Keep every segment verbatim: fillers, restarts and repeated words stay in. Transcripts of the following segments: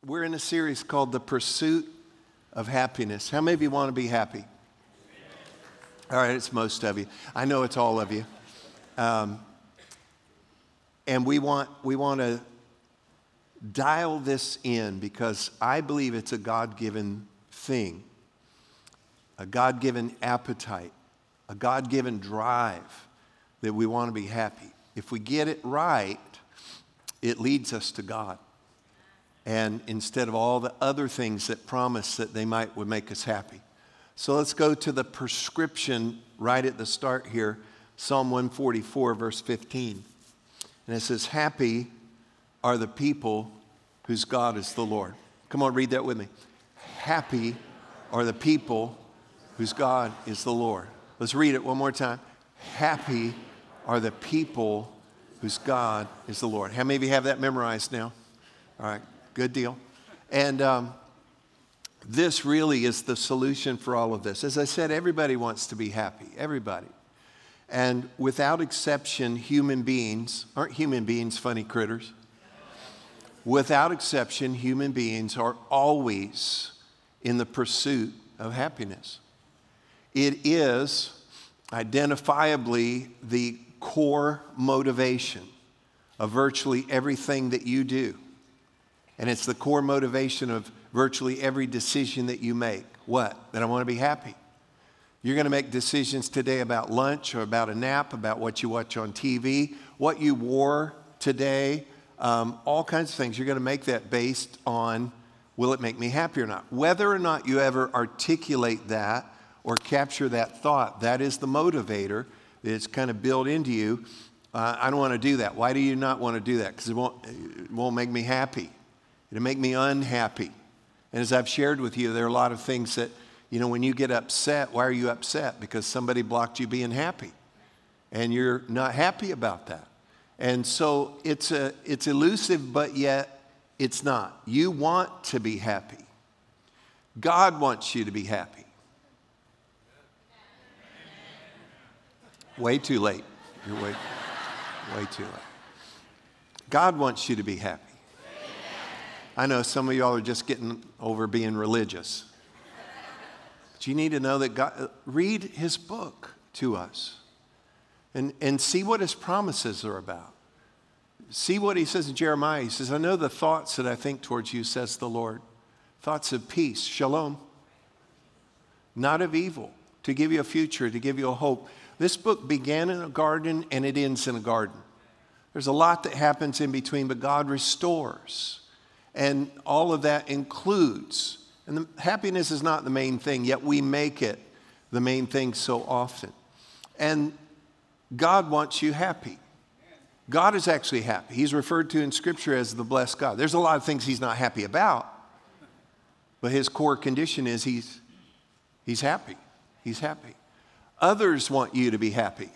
We're in a series called The Pursuit of Happiness. How many of you want to be happy? All right, it's most of you. I know it's all of you. Um, and we want we want to dial this in because I believe it's a God-given thing, a God-given appetite, a God-given drive that we want to be happy. If we get it right, it leads us to God. And instead of all the other things that promise that they might would make us happy. So let's go to the prescription right at the start here, Psalm one forty-four, verse fifteen. And it says, happy are the people whose God is the Lord. Come on, read that with me. Happy are the people whose God is the Lord. Let's read it one more time. Happy are the people whose God is the Lord. How many of you have that memorized now? All right. Good deal. And um, this really is the solution for all of this. As I said, everybody wants to be happy. Everybody. And without exception, human beings, aren't human beings funny critters? Without exception, human beings are always in the pursuit of happiness. It is identifiably the core motivation of virtually everything that you do. And it's the core motivation of virtually every decision that you make. What? That I want to be happy. You're going to make decisions today about lunch or about a nap, about what you watch on T V, what you wore today, um, all kinds of things. You're going to make that based on, will it make me happy or not? Whether or not you ever articulate that or capture that thought, that is the motivator that's kind of built into you. Uh, I don't want to do that. Why do you not want to do that? Because it won't, it won't make me happy. It'll make me unhappy. And as I've shared with you, there are a lot of things that, you know, when you get upset, why are you upset? Because somebody blocked you being happy. And you're not happy about that. And so it's a, it's elusive, but yet it's not. You want to be happy. God wants you to be happy. Way too late. You're way, way too late. God wants you to be happy. I know some of y'all are just getting over being religious. But you need to know that God, read his book to us and, and see what his promises are about. See what he says in Jeremiah. He says, I know the thoughts that I think towards you, says the Lord. Thoughts of peace, shalom, not of evil, to give you a future, to give you a hope. This book began in a garden and it ends in a garden. There's a lot that happens in between, but God restores. And all of that includes, and the, happiness is not the main thing, yet we make it the main thing so often. And God wants you happy. God is actually happy. He's referred to in Scripture as the blessed God. There's a lot of things he's not happy about, but his core condition is he's, he's happy. He's happy. Others want you to be happy.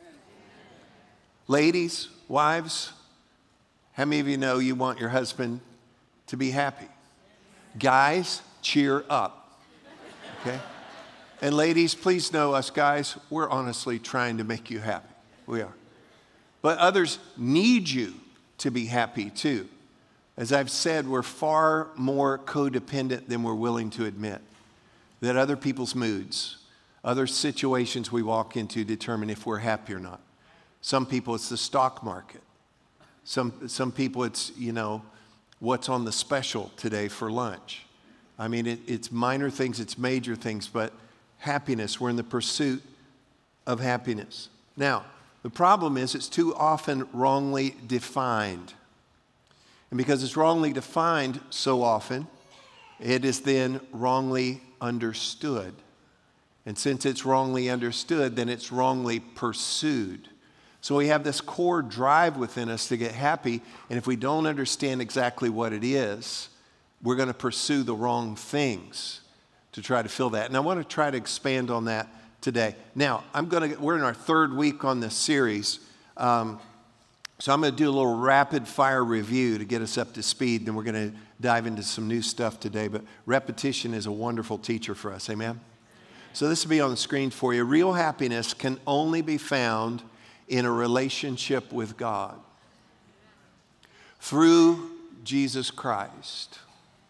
Ladies, wives, how many of you know you want your husband to be happy? Guys, cheer up. Okay? And ladies, please know us guys, we're honestly trying to make you happy. We are. But others need you to be happy too. As I've said, we're far more codependent than we're willing to admit. That other people's moods, other situations we walk into determine if we're happy or not. Some people, it's the stock market. Some, some people, it's, you know, what's on the special today for lunch. I mean, it, it's minor things, it's major things, but happiness, we're in the pursuit of happiness. Now, the problem is it's too often wrongly defined. And because it's wrongly defined so often, it is then wrongly understood. And since it's wrongly understood, then it's wrongly pursued. So we have this core drive within us to get happy, and if we don't understand exactly what it is, we're going to pursue the wrong things to try to fill that. And I want to try to expand on that today. Now, I'm going to. We're in our third week on this series, um, so I'm going to do a little rapid fire review to get us up to speed. Then we're going to dive into some new stuff today. But repetition is a wonderful teacher for us. Amen. So this will be on the screen for you. Real happiness can only be found in a relationship with God through Jesus Christ.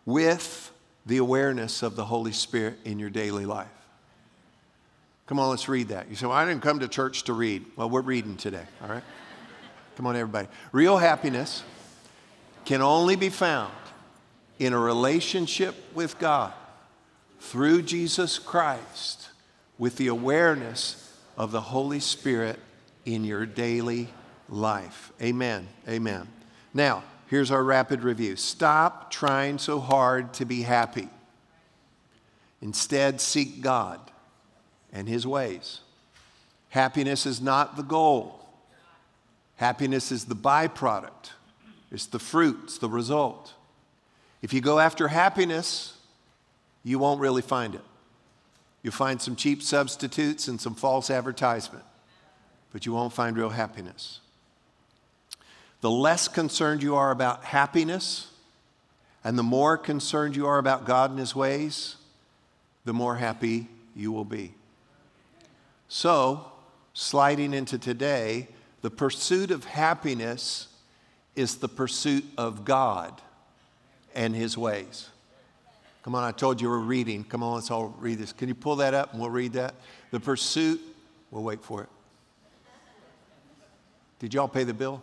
with the awareness of the Holy Spirit in your daily life. Come on, let's read that. You say, well, I didn't come to church to read. Well, we're reading today, all right? Come on, everybody. Real happiness can only be found in a relationship with God through Jesus Christ with the awareness of the Holy Spirit in your daily life. Amen. Amen. Now, here's our rapid review. Stop trying so hard to be happy. Instead, seek God and His ways. Happiness is not the goal. Happiness is the byproduct. It's the fruit. It's the result. If you go after happiness, you won't really find it. You'll find some cheap substitutes and some false advertisement, but you won't find real happiness. The less concerned you are about happiness and the more concerned you are about God and His ways, the more happy you will be. So, sliding into today, the pursuit of happiness is the pursuit of God and His ways. Come on, I told you we're reading. Come on, let's all read this. Can you pull that up and we'll read that? The pursuit, we'll wait for it. Did y'all pay the bill?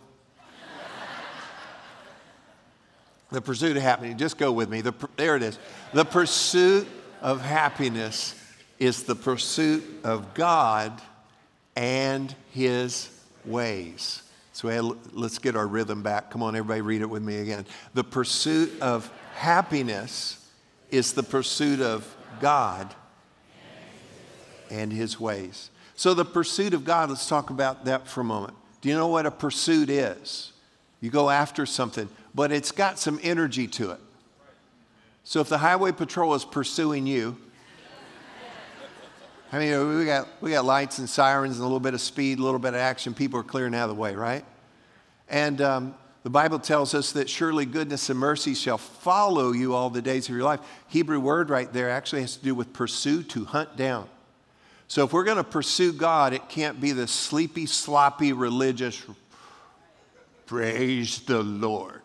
The pursuit of happiness. Just go with me. The, there it is. The pursuit of happiness is the pursuit of God and His ways. So let's get our rhythm back. Come on, everybody, read it with me again. The pursuit of happiness is the pursuit of God and His ways. So the pursuit of God, let's talk about that for a moment. Do you know what a pursuit is? You go after something, but it's got some energy to it. So if the highway patrol is pursuing you, I mean, we got, we got lights and sirens and a little bit of speed, a little bit of action. People are clearing out of the way, right? And um, the Bible tells us that surely goodness and mercy shall follow you all the days of your life. Hebrew word right there actually has to do with pursue, to hunt down. So if we're going to pursue God, it can't be the sleepy, sloppy, religious, praise the Lord.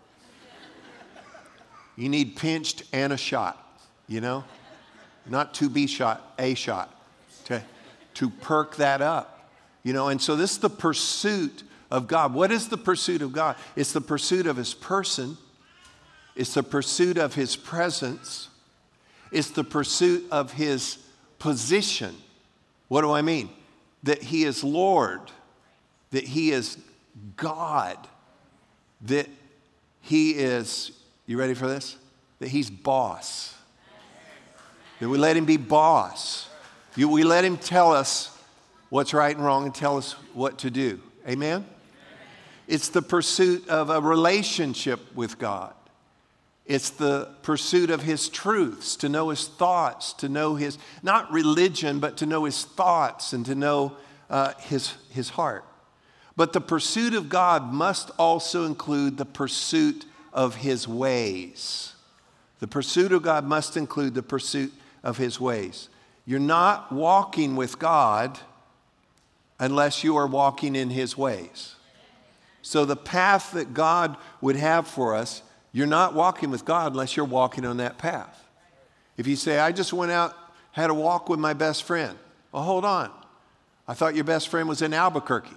You need pinched and a shot, you know? Not to be shot, a shot. To, to perk that up, you know? And so this is the pursuit of God. What is the pursuit of God? It's the pursuit of His person. It's the pursuit of His presence. It's the pursuit of His position. What do I mean? That He is Lord, that He is God, that He is, you ready for this? That He's boss. That we let Him be boss. You, we let Him tell us what's right and wrong and tell us what to do. Amen? It's the pursuit of a relationship with God. It's the pursuit of His truths, to know His thoughts, to know His, not religion, but to know His thoughts and to know uh, His, His heart. But the pursuit of God must also include the pursuit of His ways. The pursuit of God must include the pursuit of His ways. You're not walking with God unless you are walking in His ways. So the path that God would have for us, you're not walking with God unless you're walking on that path. If you say, I just went out, had a walk with my best friend. Well, hold on. I thought your best friend was in Albuquerque.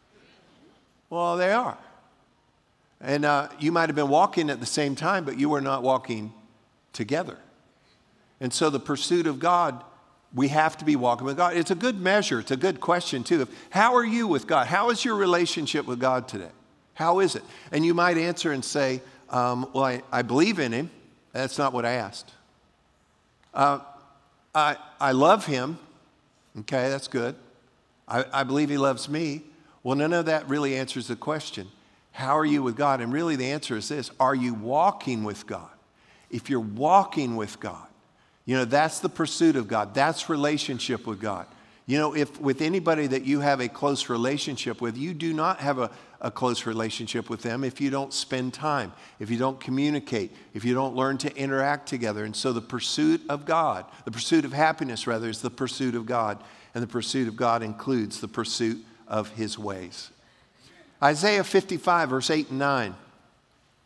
Well, they are. And uh, you might have been walking at the same time, but you were not walking together. And so the pursuit of God, we have to be walking with God. It's a good measure. It's a good question, too. How are you with God? How is your relationship with God today? How is it? And you might answer and say, um, well, I, I believe in Him. That's not what I asked. Uh, I, I love Him. Okay, that's good. I, I believe He loves me. Well, none of that really answers the question. How are you with God? And really the answer is this. Are you walking with God? If you're walking with God, you know, that's the pursuit of God. That's relationship with God. You know, if with anybody that you have a close relationship with, you do not have a, a close relationship with them if you don't spend time, if you don't communicate, if you don't learn to interact together. And so the pursuit of God, the pursuit of happiness, rather, is the pursuit of God. And the pursuit of God includes the pursuit of His ways. Isaiah fifty-five, verse eight and nine.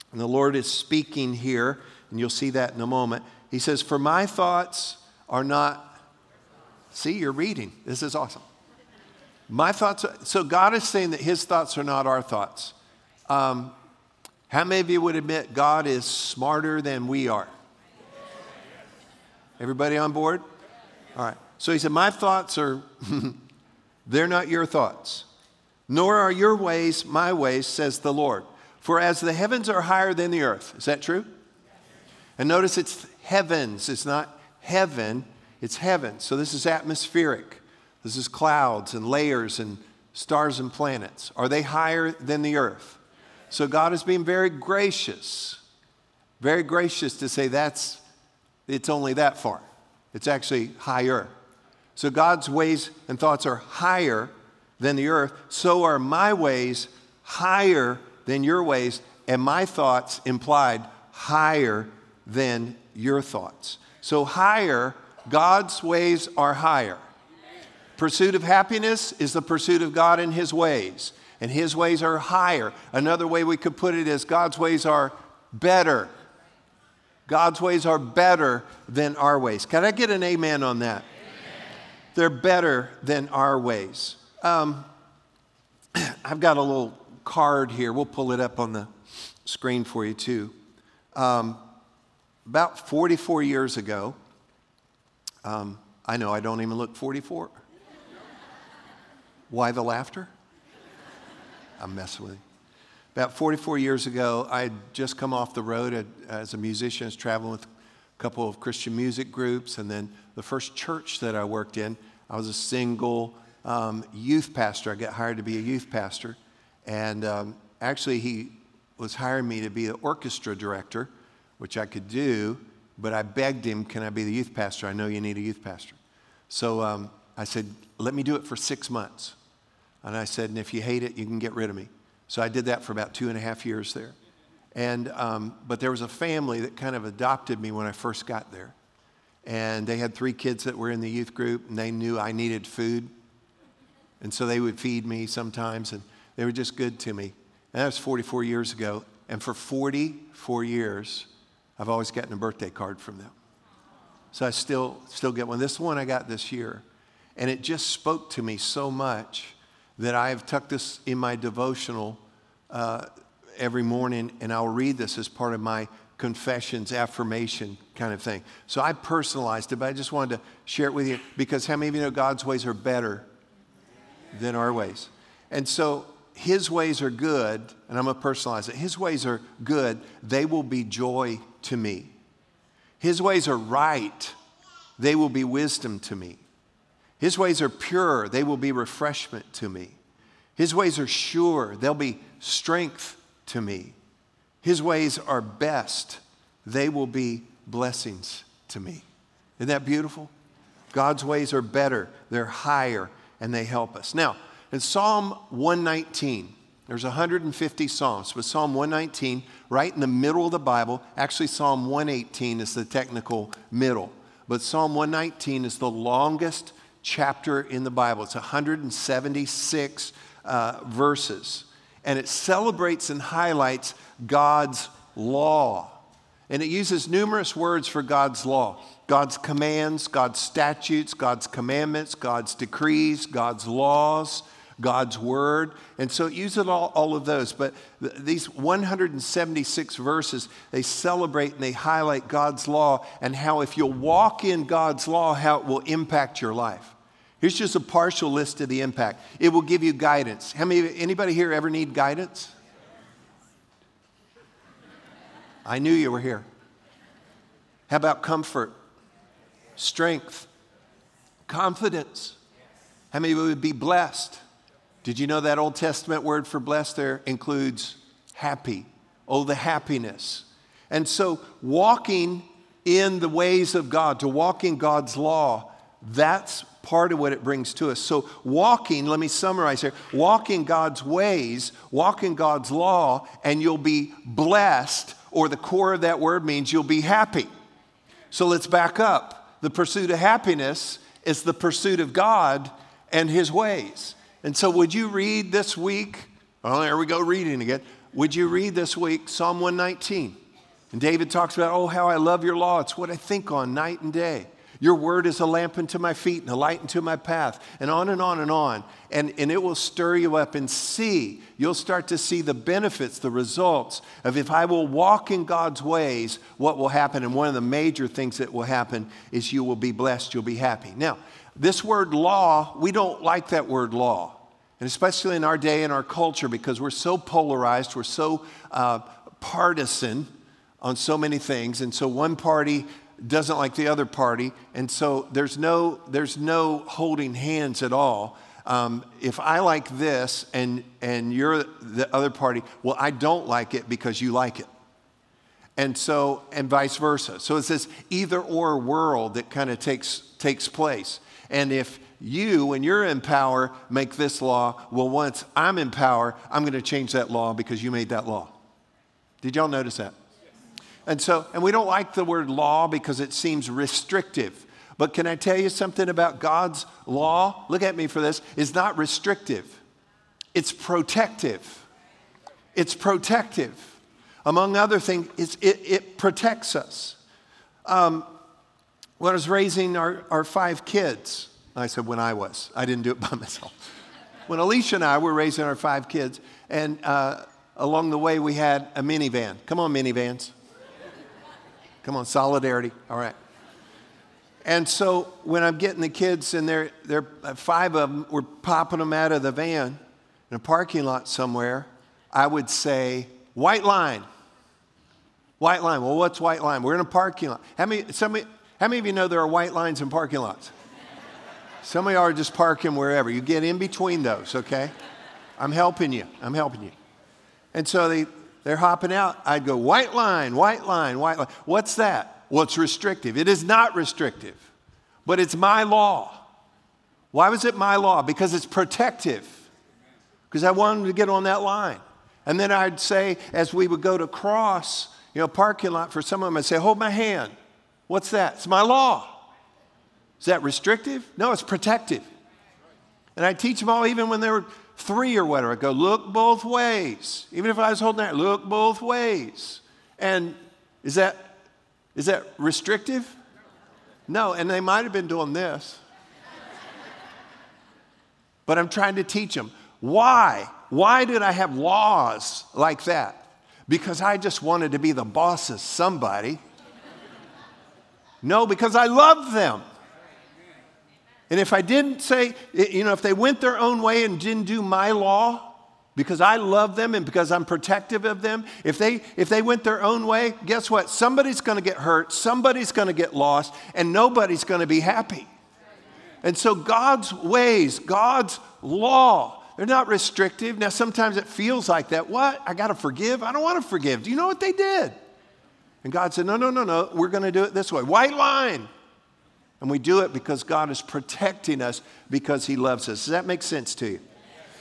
And the Lord is speaking here, and you'll see that in a moment. He says, for my thoughts are not, see, you're reading. This is awesome. My thoughts, are, so God is saying that his thoughts are not our thoughts. Um, how many of you would admit God is smarter than we are? Everybody on board? All right. So he said, my thoughts are, they're not your thoughts. Nor are your ways my ways, says the Lord. For as the heavens are higher than the earth. Is that true? And notice it's heavens. It's not heaven. It's heaven. So this is atmospheric. This is clouds and layers and stars and planets. Are they higher than the earth? So God is being very gracious. Very gracious to say that's, it's only that far. It's actually higher. So God's ways and thoughts are higher than the earth. So are my ways higher than your ways, and my thoughts implied higher than your thoughts. So higher, God's ways are higher. Pursuit of happiness is the pursuit of God and his ways, and his ways are higher. Another way we could put it is God's ways are better. God's ways are better than our ways. Can I get an amen on that? Amen. They're better than our ways. Um, I've got a little card here. We'll pull it up on the screen for you too. Um, about forty-four years ago, um, I know I don't even look forty-four. Why the laughter? I'm messing with you. About forty-four years ago, I had just come off the road as a musician. I was traveling with a couple of Christian music groups, and then the first church that I worked in, I was a single um, youth pastor. I got hired to be a youth pastor. And um, actually, he was hiring me to be the orchestra director, which I could do, but I begged him, can I be the youth pastor? I know you need a youth pastor. So um, I said, let me do it for six months. And I said, and if you hate it, you can get rid of me. So I did that for about two and a half years there. And um, but there was a family that kind of adopted me when I first got there. And they had three kids that were in the youth group, and they knew I needed food. And so they would feed me sometimes, and they were just good to me. And that was forty-four years ago. And for forty-four years, I've always gotten a birthday card from them. So I still still get one. This one I got this year. And it just spoke to me so much that I have tucked this in my devotional uh, every morning, and I'll read this as part of my confessions, affirmation kind of thing. So I personalized it, but I just wanted to share it with you because how many of you know God's ways are better than our ways? And so his ways are good, and I'm going to personalize it. His ways are good. They will be joy to me. His ways are right. They will be wisdom to me. His ways are pure. They will be refreshment to me. His ways are sure. They'll be strength to me. His ways are best. They will be blessings to me. Isn't that beautiful? God's ways are better. They're higher, and they help us. Now, in Psalm one nineteen, there's one hundred fifty Psalms, but Psalm one nineteen, right in the middle of the Bible, actually Psalm one eighteen is the technical middle, but Psalm one nineteen is the longest chapter in the Bible. It's one hundred seventy-six uh, verses, and it celebrates and highlights God's law. And it uses numerous words for God's law. God's commands, God's statutes, God's commandments, God's decrees, God's laws, God's word. And so it uses all, all of those. But th- these one hundred seventy-six verses, they celebrate and they highlight God's law and how if you'll walk in God's law, how it will impact your life. Here's just a partial list of the impact. It will give you guidance. How many, anybody here ever need guidance? I knew you were here. How about comfort, strength, confidence? How many would be blessed? Did you know that Old Testament word for blessed there includes happy? Oh, the happiness. And so walking in the ways of God, to walk in God's law, that's part of what it brings to us. So walking, let me summarize here, walk in God's ways, walk in God's law, and you'll be blessed, or the core of that word means you'll be happy. So let's back up. The pursuit of happiness is the pursuit of God and his ways. And so would you read this week, oh, there we go reading again, would you read this week Psalm one nineteen? And David talks about, oh, how I love your law. It's what I think on night and day. Your word is a lamp unto my feet and a light unto my path, and on and on and on. And, and it will stir you up and see. You'll start to see the benefits, the results of if I will walk in God's ways, what will happen. And one of the major things that will happen is you will be blessed, you'll be happy. Now, this word law, we don't like that word law. And especially in our day and our culture, because we're so polarized, we're so uh, partisan on so many things. And so one party doesn't like the other party, and so there's no there's no holding hands at all. Um, if I like this and and you're the other party, well, I don't like it because you like it, and so and vice versa. So it's this either or world that kind of takes takes place. And if you, when you're in power, make this law, well, once I'm in power, I'm going to change that law because you made that law. Did y'all notice that? And so, and we don't like the word law because it seems restrictive. But can I tell you something about God's law? Look at me for this. It's not restrictive. It's protective. It's protective. Among other things, it's, it, it protects us. Um, when I was raising our, our five kids, I said when I was. I didn't do it by myself. When Alicia and I were raising our five kids, and uh, along the way we had a minivan. Come on, minivans. Come on, solidarity. All right. And so when I'm getting the kids and they're, they're five of them, we're popping them out of the van in a parking lot somewhere, I would say, white line. White line. Well, what's white line? We're in a parking lot. How many, somebody, how many of you know there are white lines in parking lots? Some of you are just parking wherever. You get in between those, okay? I'm helping you. I'm helping you. And so they... They're hopping out. I'd go, white line, white line, white line. What's that? Well, it's restrictive. It is not restrictive, but it's my law. Why was it my law? Because it's protective. Because I wanted to get on that line. And then I'd say, as we would go to cross, you know, parking lot for some of them, I'd say, hold my hand. What's that? It's my law. Is that restrictive? No, it's protective. And I teach them all, even when they were three or whatever. I go, look both ways. Even if I was holding that, look both ways. And is that is that restrictive? No, and they might have been doing this. But I'm trying to teach them. Why? Why did I have laws like that? Because I just wanted to be the boss of somebody. No, because I love them. And if I didn't say, you know, if they went their own way and didn't do my law, because I love them and because I'm protective of them, if they if they went their own way, guess what? Somebody's going to get hurt, somebody's going to get lost, and nobody's going to be happy. And so God's ways, God's law, they're not restrictive. Now, sometimes it feels like that. What? I got to forgive? I don't want to forgive. Do you know what they did? And God said, no, no, no, no. We're going to do it this way. White line. And we do it because God is protecting us because he loves us. Does that make sense to you?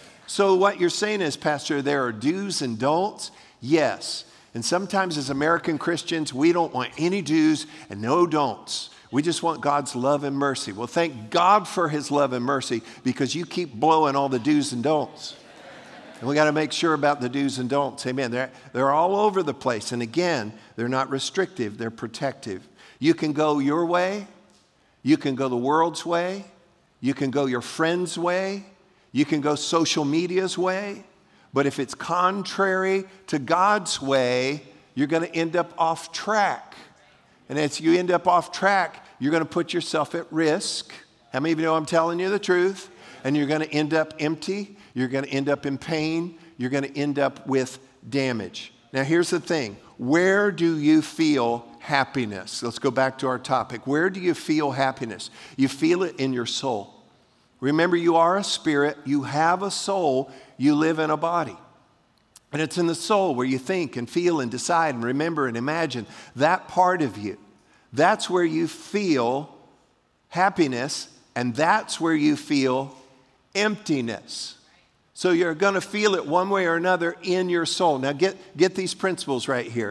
So what you're saying is, Pastor, there are do's and don'ts? Yes. And sometimes as American Christians, we don't want any do's and no don'ts. We just want God's love and mercy. Well, thank God for his love and mercy because you keep blowing all the do's and don'ts. And we got to make sure about the do's and don'ts. Amen. They're, they're all over the place. And again, they're not restrictive. They're protective. You can go your way. You can go the world's way. You can go your friend's way. You can go social media's way. But if it's contrary to God's way, you're going to end up off track. And as you end up off track, you're going to put yourself at risk. How many of you know I'm telling you the truth? And you're going to end up empty. You're going to end up in pain. You're going to end up with damage. Now, here's the thing. Where do you feel happiness? Let's go back to our topic. Where do you feel happiness? You feel it in your soul. Remember, you are a spirit. You have a soul. You live in a body. And it's in the soul where you think and feel and decide and remember and imagine. That part of you. That's where you feel happiness, and that's where you feel emptiness. So you're going to feel it one way or another in your soul. Now get, get these principles right here.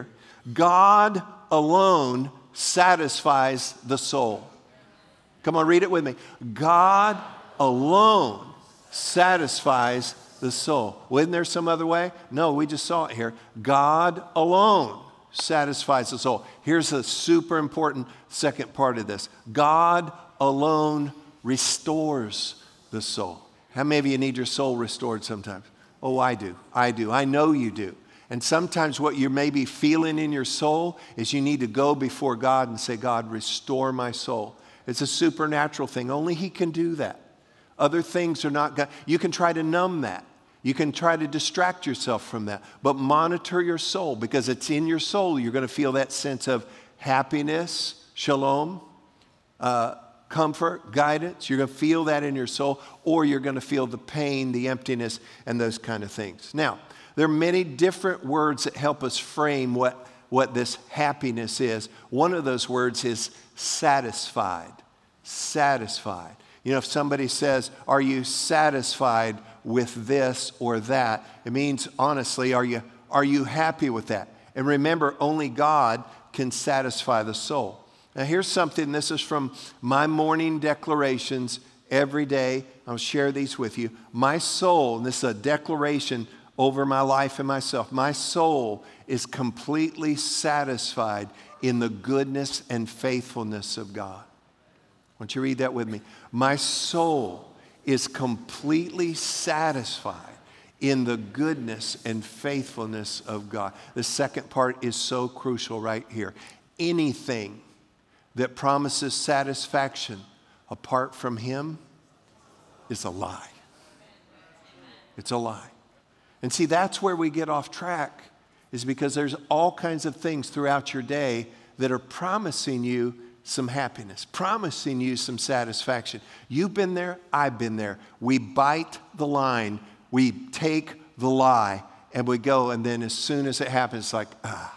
God alone satisfies the soul. Come on, read it with me. God alone satisfies the soul. Well, isn't there some other way? No, we just saw it here. God alone satisfies the soul. Here's a super important second part of this. God alone restores the soul. How many of you need your soul restored sometimes? Oh, I do. I do. I know you do. And sometimes what you may be feeling in your soul is you need to go before God and say, God, restore my soul. It's a supernatural thing. Only He can do that. Other things are not God. You can try to numb that. You can try to distract yourself from that. But monitor your soul, because it's in your soul you're going to feel that sense of happiness, shalom, uh, comfort, guidance. You're going to feel that in your soul, or you're going to feel the pain, the emptiness, and those kind of things. Now, there are many different words that help us frame what, what this happiness is. One of those words is satisfied. Satisfied. You know, if somebody says, are you satisfied with this or that? It means, honestly, are you, are you happy with that? And remember, only God can satisfy the soul. Now, here's something. This is from my morning declarations every day. I'll share these with you. My soul, and this is a declaration over my life and myself, my soul is completely satisfied in the goodness and faithfulness of God. Why don't you read that with me? My soul is completely satisfied in the goodness and faithfulness of God. The second part is so crucial right here. Anything that promises satisfaction apart from Him is a lie. It's a lie. And see, that's where we get off track, is because there's all kinds of things throughout your day that are promising you some happiness, promising you some satisfaction. You've been there, I've been there. We bite the line, we take the lie, and we go, and then as soon as it happens, it's like, ah,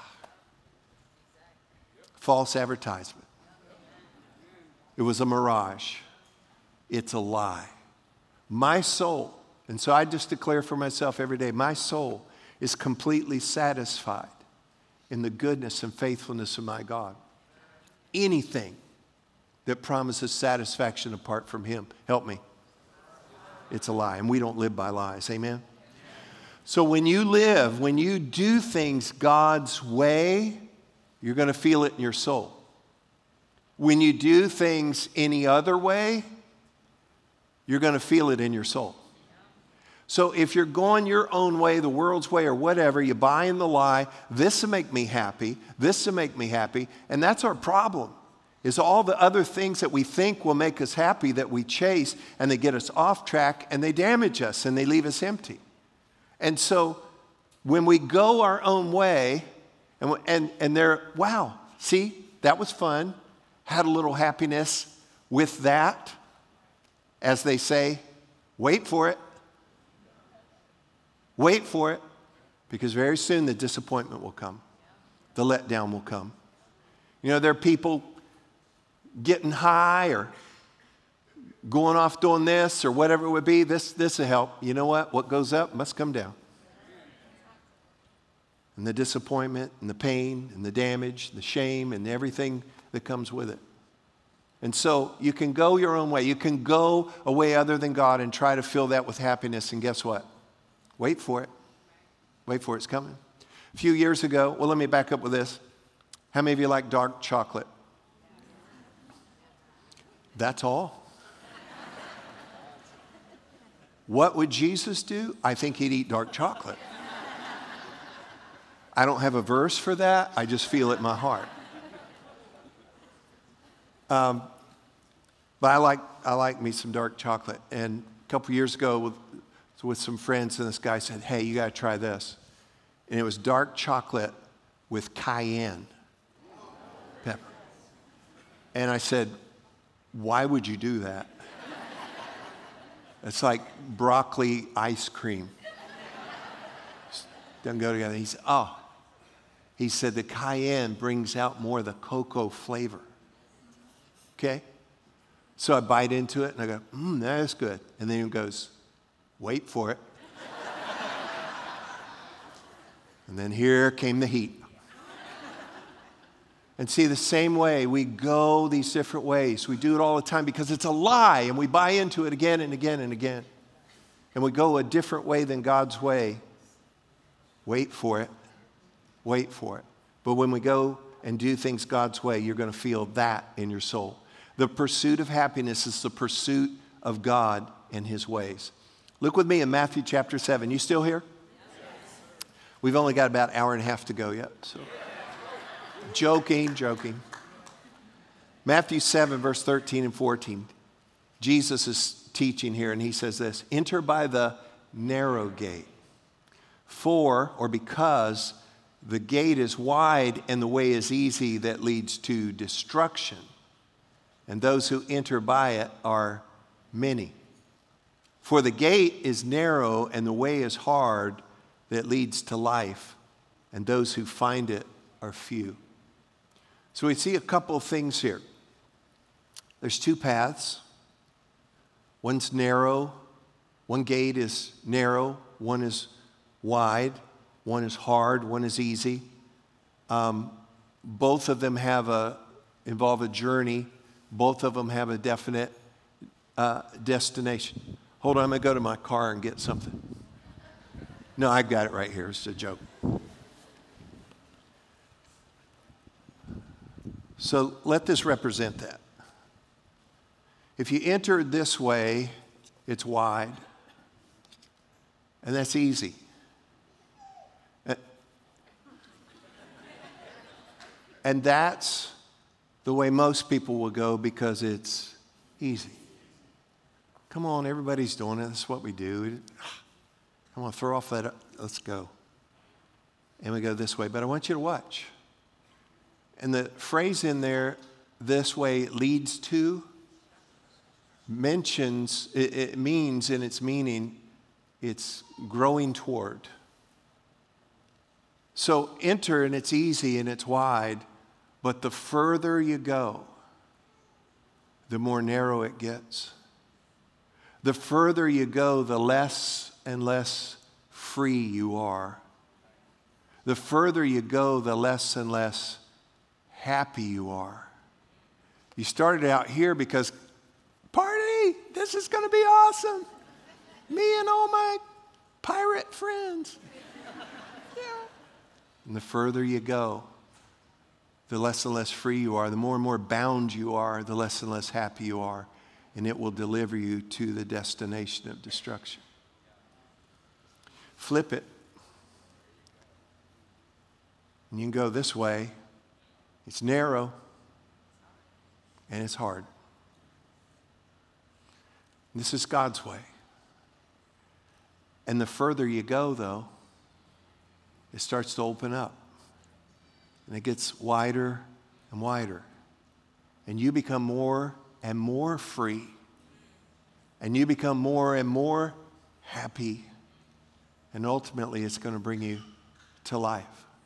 false advertisement. It was a mirage. It's a lie. My soul, and so I just declare for myself every day, my soul is completely satisfied in the goodness and faithfulness of my God. Anything that promises satisfaction apart from Him, help me, it's a lie. And we don't live by lies. Amen? So when you live, when you do things God's way, you're going to feel it in your soul. When you do things any other way, you're going to feel it in your soul. So if you're going your own way, the world's way, or whatever, you buy in the lie, this will make me happy, this will make me happy, and that's our problem, is all the other things that we think will make us happy that we chase, and they get us off track, and they damage us, and they leave us empty. And so when we go our own way, and, and, and they're, wow, see, that was fun, had a little happiness with that, as they say, wait for it. Wait for it, because very soon the disappointment will come. The letdown will come. You know, there are people getting high or going off doing this or whatever it would be. This, this will help. You know what? What goes up must come down. And the disappointment and the pain and the damage, the shame and everything that comes with it. And so you can go your own way. You can go a way other than God and try to fill that with happiness. And guess what? Wait for it. Wait for it. It's coming. A few years ago, well, let me back up with this. How many of you like dark chocolate? That's all. What would Jesus do? I think He'd eat dark chocolate. I don't have a verse for that. I just feel it in my heart. Um, but I like I like me some dark chocolate. And a couple years ago, with with some friends, and this guy said, hey, you got to try this. And it was dark chocolate with cayenne pepper. And I said, why would you do that? It's like broccoli ice cream. Doesn't go together. He said, oh. He said the cayenne brings out more of the cocoa flavor. Okay? So I bite into it, and I go, mmm, that is good. And then he goes, wait for it. And then here came the heat. And see, the same way, we go these different ways. We do it all the time because it's a lie, and we buy into it again and again and again. and we go a different way than God's way, wait for it. Wait for it. But when we go and do things God's way, you're going to feel that in your soul. The pursuit of happiness is the pursuit of God and his ways. Look with me in Matthew chapter seven. You still here? Yes. We've only got about an hour and a half to go yet. So. Joking, joking. Matthew seven, verse thirteen and fourteen. Jesus is teaching here, and he says this: enter by the narrow gate. For, or because, the gate is wide and the way is easy that leads to destruction, and those who enter by it are many. For the gate is narrow and the way is hard that leads to life, and those who find it are few. So we see a couple of things here. There's two paths. One's narrow. One gate is narrow. One is wide. One is hard. One is easy. Um, both of them have a involve a journey. Both of them have a definite uh, destination. Hold on, I'm going to go to my car and get something. No, I got it right here. It's a joke. So let this represent that. If you enter this way, it's wide. And that's easy. And that's the way most people will go because it's easy. Come on, everybody's doing it. That's what we do. Come on, throw off that. Let's go. And we go this way. But I want you to watch. And the phrase in there, this way leads to, mentions, it, it means in its meaning, it's growing toward. So enter and it's easy and it's wide, but the further you go, the more narrow it gets. The further you go, the less and less free you are. The further you go, the less and less happy you are. You started out here because, party, this is going to be awesome. Me and all my pirate friends. Yeah. And the further you go, the less and less free you are. The more and more bound you are, the less and less happy you are. And it will deliver you to the destination of destruction. Flip it. And you can go this way. It's narrow and it's hard. This is God's way. And the further you go, though, it starts to open up. And it gets wider and wider. And you become more and more free. And you become more and more happy. And ultimately, it's going to bring you to life.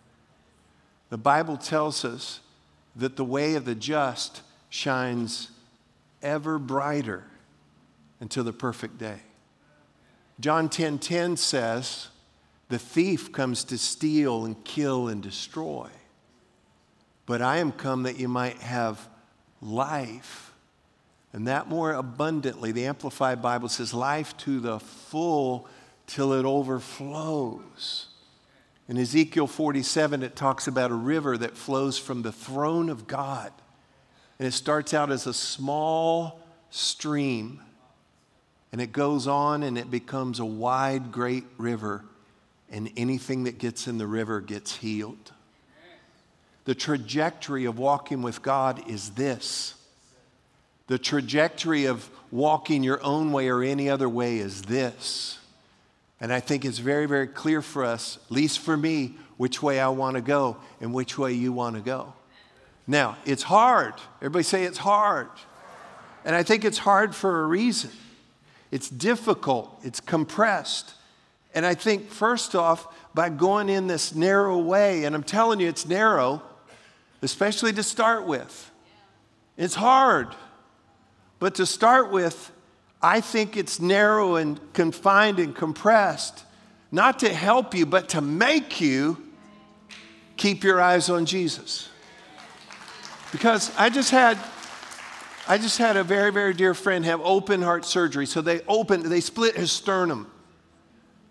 The Bible tells us that the way of the just shines ever brighter until the perfect day. John ten ten says, the thief comes to steal and kill and destroy. But I am come that you might have life, and that more abundantly. The Amplified Bible says life to the full till it overflows. In Ezekiel forty-seven, it talks about a river that flows from the throne of God. And it starts out as a small stream. And it goes on and it becomes a wide, great river. And anything that gets in the river gets healed. The trajectory of walking with God is this. The trajectory of walking your own way or any other way is this. And I think it's very, very clear for us, at least for me, which way I want to go and which way you want to go. Now, it's hard. Everybody say it's hard. And I think it's hard for a reason. It's difficult. It's compressed. And I think, first off, by going in this narrow way, and I'm telling you it's narrow, especially to start with. It's hard. But to start with, I think it's narrow and confined and compressed, not to help you, but to make you keep your eyes on Jesus. Because I just had, I just had a very, very dear friend have open heart surgery. So they opened, they split his sternum.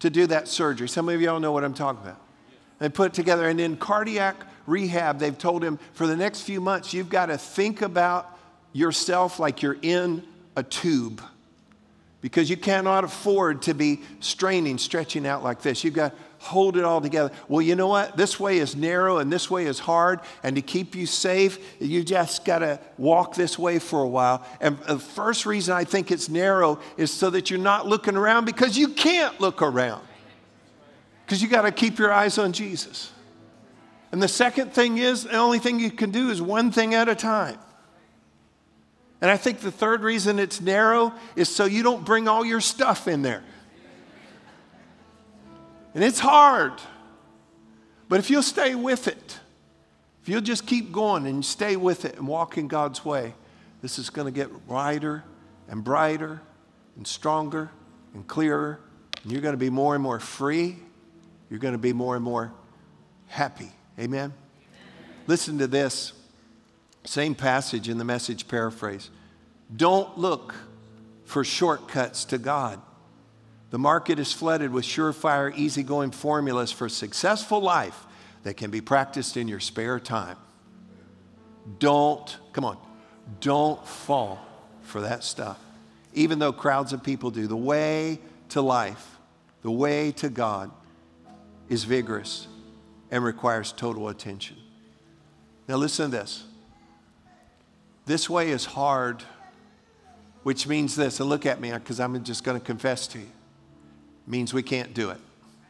to do that surgery. Some of y'all know what I'm talking about. They put it together. And in cardiac rehab, they've told him for the next few months, you've got to think about yourself like you're in a tube, because you cannot afford to be straining, stretching out like this. You've got to hold it all together. Well, you know what? This way is narrow and this way is hard. And to keep you safe, you just got to walk this way for a while. And the first reason I think it's narrow is so that you're not looking around, because you can't look around. Because you got to keep your eyes on Jesus. And the second thing is, the only thing you can do is one thing at a time. And I think the third reason it's narrow is so you don't bring all your stuff in there. And it's hard. But if you'll stay with it, if you'll just keep going and stay with it and walk in God's way, this is going to get brighter and brighter and stronger and clearer. And you're going to be more and more free. You're going to be more and more happy. Amen? Amen. Listen to this. Same passage in the Message paraphrase. Don't look for shortcuts to God. The market is flooded with surefire, easygoing formulas for successful life that can be practiced in your spare time. Don't, come on, don't fall for that stuff. Even though crowds of people do. The way to life, the way to God is vigorous and requires total attention. Now listen to this. This way is hard, which means this, and look at me because I'm just going to confess to you. It means we can't do it.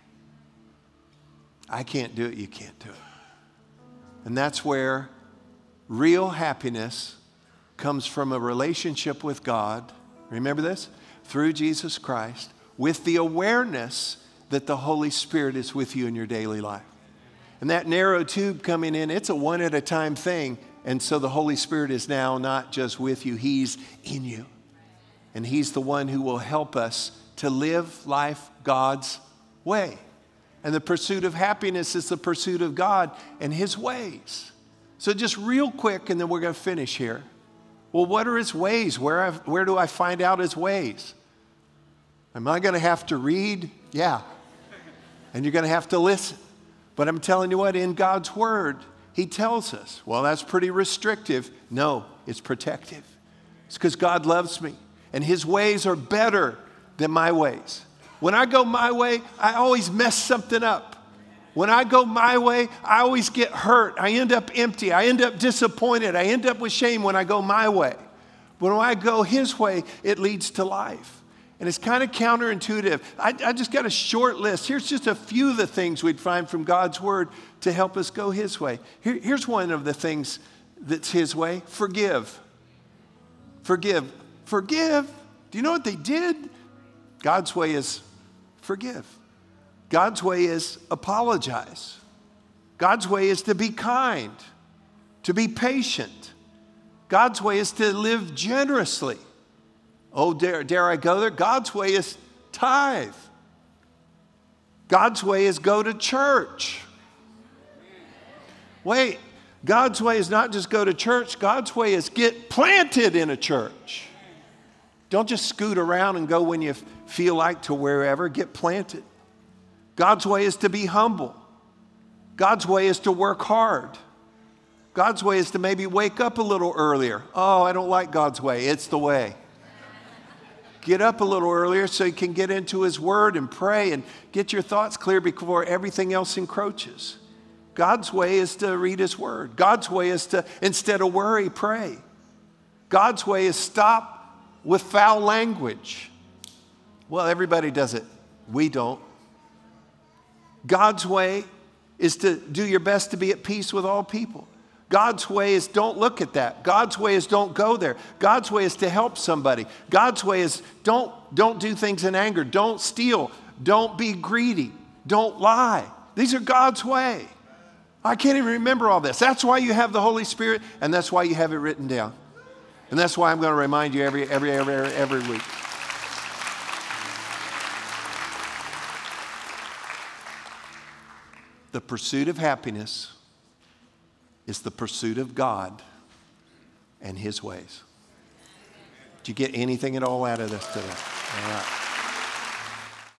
I can't do it, you can't do it. And that's where real happiness comes from a relationship with God. Remember this? Through Jesus Christ, with the awareness that the Holy Spirit is with you in your daily life. And that narrow tube coming in, it's a one at a time thing. And so the Holy Spirit is now not just with you, He's in you. And He's the one who will help us to live life God's way. And the pursuit of happiness is the pursuit of God and His ways. So just real quick, and then we're going to finish here. Well, what are His ways? Where, I, where do I find out His ways? Am I going to have to read? Yeah. And you're going to have to listen. But I'm telling you what, in God's Word, He tells us, well, that's pretty restrictive. No, it's protective. It's because God loves me, and His ways are better than my ways. When I go my way, I always mess something up. When I go my way, I always get hurt. I end up empty. I end up disappointed. I end up with shame when I go my way. But when I go His way, it leads to life. And it's kind of counterintuitive. I, I just got a short list. Here's just a few of the things we'd find from God's Word to help us go His way. Here, here's one of the things that's His way. Forgive. Forgive. Forgive. Do you know what they did? God's way is forgive. God's way is apologize. God's way is to be kind, to be patient. God's way is to live generously. Oh, dare, dare I go there? God's way is tithe. God's way is go to church. Wait, God's way is not just go to church. God's way is get planted in a church. Don't just scoot around and go when you feel like to wherever. Get planted. God's way is to be humble. God's way is to work hard. God's way is to maybe wake up a little earlier. Oh, I don't like God's way. It's the way. Get up a little earlier so you can get into His Word and pray and get your thoughts clear before everything else encroaches. God's way is to read His Word. God's way is to, instead of worry, pray. God's way is stop with foul language. Well, everybody does it. We don't. God's way is to do your best to be at peace with all people. God's way is don't look at that. God's way is don't go there. God's way is to help somebody. God's way is don't, don't do things in anger. Don't steal. Don't be greedy. Don't lie. These are God's way. I can't even remember all this. That's why you have the Holy Spirit, and that's why you have it written down. And that's why I'm going to remind you every, every, every, every week. The pursuit of happiness is the pursuit of God and His ways. Did you get anything at all out of this today? All right.